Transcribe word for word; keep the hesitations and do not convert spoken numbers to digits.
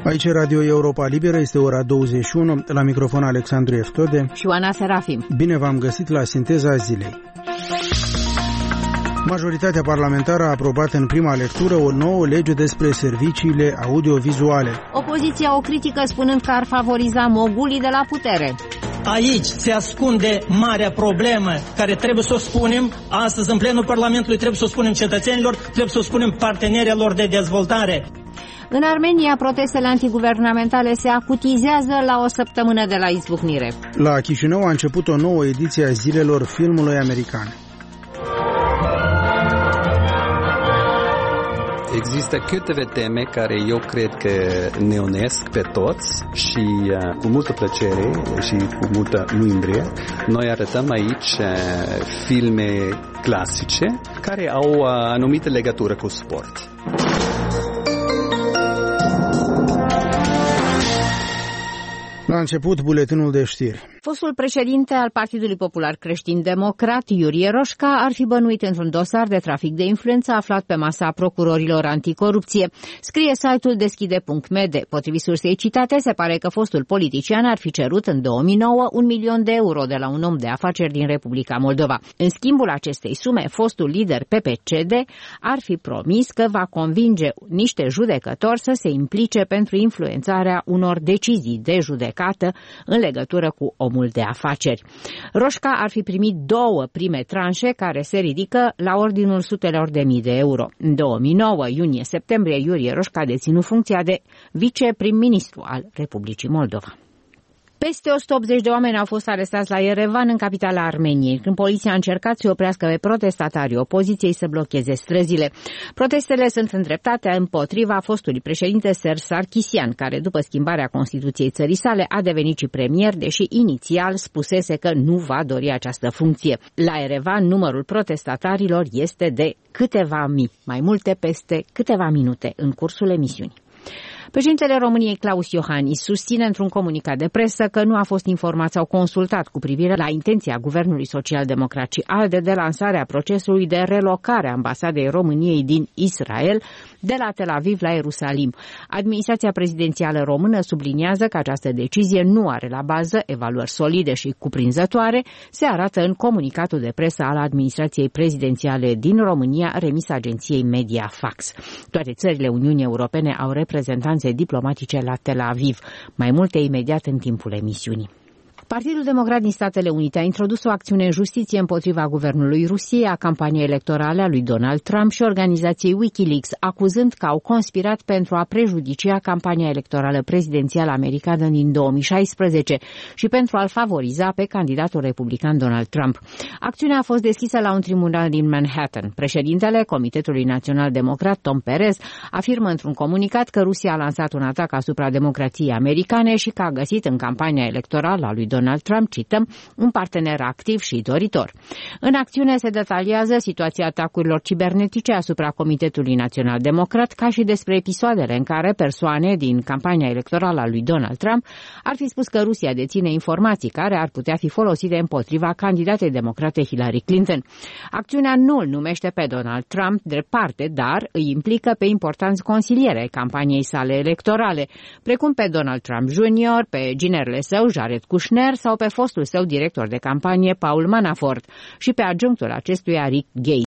Aici Radio Europa Liberă, este ora douăzeci și unu, la microfon Alexandru Eftode și Oana Serafim. Bine v-am găsit la Sinteza Zilei. Majoritatea parlamentară a aprobat în prima lectură o nouă lege despre serviciile audiovizuale. Opoziția o critică spunând că ar favoriza mogulii de la putere. Aici se ascunde marea problemă care trebuie să o spunem astăzi în plenul Parlamentului, trebuie să o spunem cetățenilor, trebuie să o spunem partenerilor de dezvoltare. În Armenia, protestele antiguvernamentale se acutizează la o săptămână de la izbucnire. La Chișinău a început o nouă ediție a Zilelor Filmului American. Există câteva teme care eu cred că ne unesc pe toți și uh, cu multă plăcere și cu multă mândrie noi arătăm aici uh, filme clasice care au uh, anumită legătură cu sport. La început, buletinul de știri. Fostul președinte al Partidului Popular Creștin-Democrat, Iurie Roșca, ar fi bănuit într-un dosar de trafic de influență aflat pe masa procurorilor anticorupție. Scrie site-ul deschide punct m d. Potrivit sursei citate, se pare că fostul politician ar fi cerut în două mii nouă un milion de euro de la un om de afaceri din Republica Moldova. În schimbul acestei sume, fostul lider P P C D ar fi promis că va convinge niște judecători să se implice pentru influențarea unor decizii de judecată în legătură cu omul de afaceri. Roșca ar fi primit două prime tranșe care se ridică la ordinul sutelor de mii de euro. În două mii nouă, iunie-septembrie, Iurie Roșca a deținut funcția de viceprim-ministru al Republicii Moldova. Peste o sută optzeci de oameni au fost arestați la Yerevan, în capitala Armeniei, când poliția a încercat să oprească pe protestatarii opoziției să blocheze străzile. Protestele sunt îndreptate împotriva fostului președinte Serge Sarkisian, care după schimbarea Constituției țării sale a devenit și premier, deși inițial spusese că nu va dori această funcție. La Yerevan, numărul protestatarilor este de câteva mii, mai multe peste câteva minute în cursul emisiunii. Președintele României, Claus Iohannis, susține într-un comunicat de presă că nu a fost informat sau consultat cu privire la intenția Guvernului Social-Democrat și ALDE de lansarea procesului de relocare a ambasadei României din Israel de la Tel Aviv la Ierusalim. Administrația prezidențială română subliniază că această decizie nu are la bază evaluări solide și cuprinzătoare, se arată în comunicatul de presă al administrației prezidențiale din România, remis agenției Mediafax. Toate țările Uniunii Europene au reprezentanțe diplomatice la Tel Aviv. Mai multe imediat în timpul emisiunii. Partidul Democrat din Statele Unite a introdus o acțiune în justiție împotriva guvernului Rusiei, a campaniei electorale a lui Donald Trump și organizației Wikileaks, acuzând că au conspirat pentru a prejudicia campania electorală prezidențială americană din două mii șaisprezece și pentru a-l favoriza pe candidatul republican Donald Trump. Acțiunea a fost deschisă la un tribunal din Manhattan. Președintele Comitetului Național Democrat, Tom Perez, afirmă într-un comunicat că Rusia a lansat un atac asupra democrației americane și că a găsit în campania electorală a lui Donald Trump, cităm, un partener activ și doritor. În acțiune se detaliază situația atacurilor cibernetice asupra Comitetului Național Democrat, ca și despre episoadele în care persoane din campania electorală a lui Donald Trump ar fi spus că Rusia deține informații care ar putea fi folosite împotriva candidatei democrate Hillary Clinton. Acțiunea nu îl numește pe Donald Trump drept parte, dar îi implică pe importanți consilieri ai campaniei sale electorale, precum pe Donald Trump junior, pe ginerele său, Jared Kushner, sau pe fostul său director de campanie, Paul Manafort, și pe adjunctul acestuia, Rick Gates.